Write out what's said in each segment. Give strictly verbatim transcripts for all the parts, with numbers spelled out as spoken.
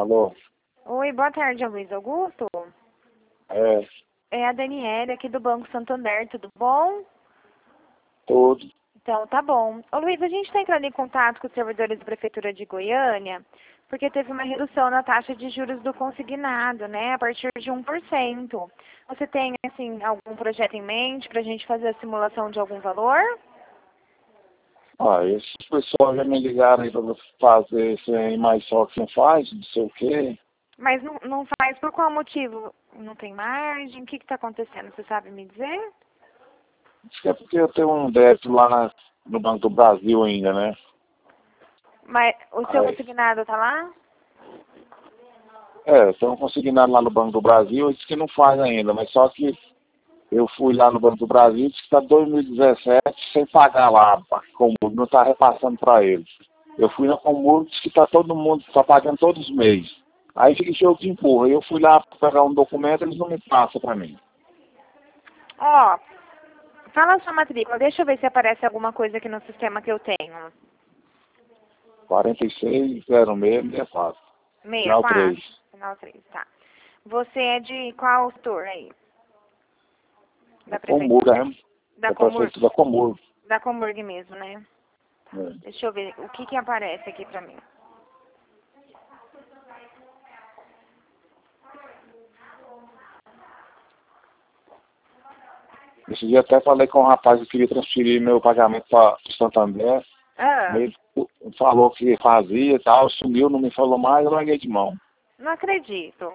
Alô? Oi, boa tarde, Luiz Augusto. É, É a Daniela aqui do Banco Santander, tudo bom? tudo. Então, tá bom. Ô Luiz, a gente está entrando em contato com os servidores da Prefeitura de Goiânia, porque teve uma redução na taxa de juros do consignado, né, a partir de um por cento. Você tem, assim, algum projeto em mente para a gente fazer a simulação de algum valor? Ah, esses pessoal já me ligaram aí pra fazer isso aí, mas só que não faz, não sei o quê. Mas não, não faz por qual motivo? Não tem margem? O que está acontecendo? Você sabe me dizer? Acho que é porque eu tenho um débito lá na- no Banco do Brasil ainda, né? Mas o seu Aí, consignado tá lá? é, eu tenho um consignado lá no Banco do Brasil, disse que não faz ainda, mas só que eu fui lá no Banco do Brasil e disse que está dois mil e dezessete sem pagar lá, pá, como não está repassando para eles. Eu fui na Comurgo e disse que está todo mundo, está pagando todos os meses. Aí fica cheio de empurra. Eu fui lá pegar um documento, eles não me passam para mim. Ó, fala a sua matrícula. Deixa eu ver se aparece alguma coisa aqui no sistema que eu tenho. quarenta e seis, zero seis, sessenta e quatro. Final sessenta e quatro? três. Final três, tá. Você é de qual setor aí? Da Comurgo, prefeitura? né? Da É Comurg? prefeito da Comurgo. Da Comurg mesmo, né? É. Deixa eu ver o que que aparece aqui pra mim. Esse dia até falei com um rapaz que queria transferir meu pagamento para o Santander. Ah, Ele falou que fazia e tal, sumiu, não me falou mais, eu larguei de mão. não acredito.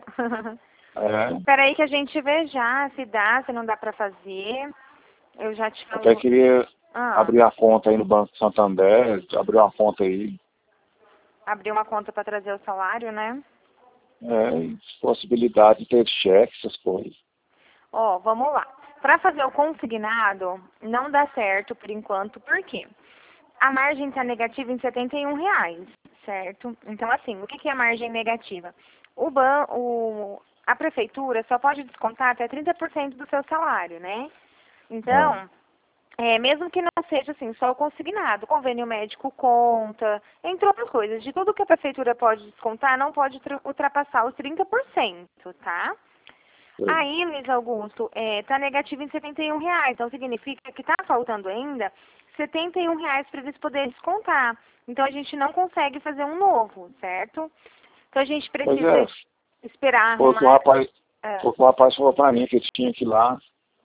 É, Espera aí que a gente vê já se dá, se não dá pra fazer. Eu já te até falo. queria Ah, abrir a conta aí no Banco Santander, abrir uma conta aí. abrir uma conta pra trazer o salário, né? É, e possibilidade de ter cheque, essas coisas. Ó, vamos lá. Para fazer o consignado, não dá certo por enquanto, por quê? A margem está negativa em setenta e um reais, certo? Então, assim, o que que é a margem negativa? O ban o, a prefeitura só pode descontar até trinta por cento do seu salário, né? É. Então, é, mesmo que não seja assim, só o consignado, convênio médico conta, entre outras coisas, de tudo que a prefeitura pode descontar, não pode tra- ultrapassar os trinta por cento, tá? Sei. Aí, Luiz Augusto, está negativo em setenta e um reais. Então, significa que está faltando ainda setenta e um reais para eles poderem descontar. Então, a gente não consegue fazer um novo, certo? Então, a gente Pois precisa é, es- esperar foi o que o arrumar. rapaz, Ah, foi o que o rapaz falou para mim, que eu tinha que ir lá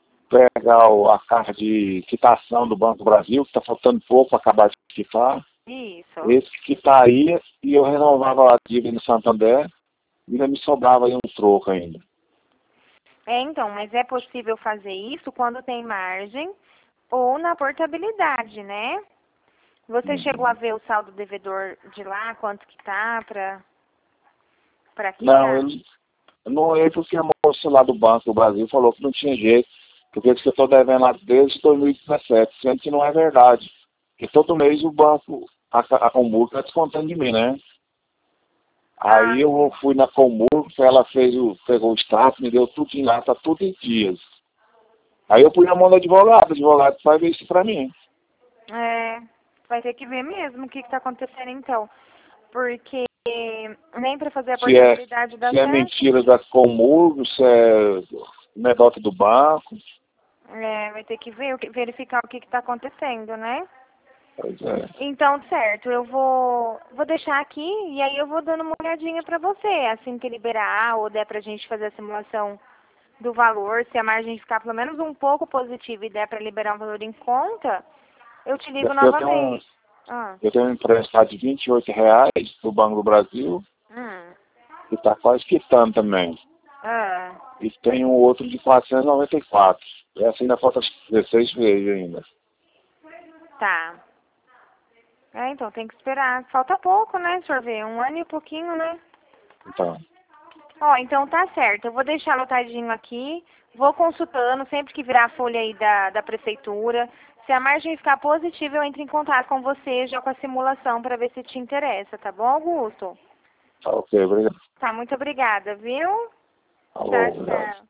pegar o- a carta de quitação do Banco do Brasil, que está faltando pouco para acabar de quitar. isso. Esse que está aí, e eu renovava a dívida no Santander, e ainda me sobrava aí um troco ainda. É, então, mas é possível fazer isso quando tem margem ou na portabilidade, né? Você chegou a Uhum. ver o saldo devedor de lá, quanto que tá para para Não, quitar? eu não é porque a moça lá do Banco do Brasil falou que não tinha jeito, porque disse que eu estou devendo lá desde dois mil e dezessete, sendo que não é verdade. Porque todo mês o banco, a, a Comurgo está descontando de mim, né? Ah, Aí eu fui na Comurgo, ela fez o, pegou o extrato, me deu tudo lá, tá tudo em dias. Aí eu fui na mão do advogado, o advogado vai ver isso pra mim. é, vai ter que ver mesmo o que está acontecendo então. Porque nem para fazer a Se é, portabilidade dá se é certo. mentira da Comurgo, se é negócio do banco. É, vai ter que ver, o que- verificar o que está acontecendo, né? Pois é. Então, certo, eu vou, vou deixar aqui e aí eu vou dando uma olhadinha para você. Assim que liberar ou der pra gente fazer a simulação do valor, se a margem ficar pelo menos um pouco positiva e der para liberar um valor em conta, eu te ligo Porque eu tenho um, novamente. Ah, eu tenho um emprestado de vinte e oito reais do Banco do Brasil, hum, que está quase quitando também. ah, E tem um outro de quatrocentos e noventa e quatro. Essa ainda falta dezesseis vezes ainda. tá. É, então tem que esperar. Falta pouco, né, senhor ver? Um ano e pouquinho, né? Então, Ó, então tá certo. Eu vou deixar anotadinho aqui. Vou consultando sempre que virar a folha aí da, da prefeitura. Se a margem ficar positiva, eu entro em contato com você já com a simulação para ver se te interessa, tá bom, Augusto? tá ok, obrigado. Tá, muito obrigada, viu? Alô, Tchau, obrigado. tchau.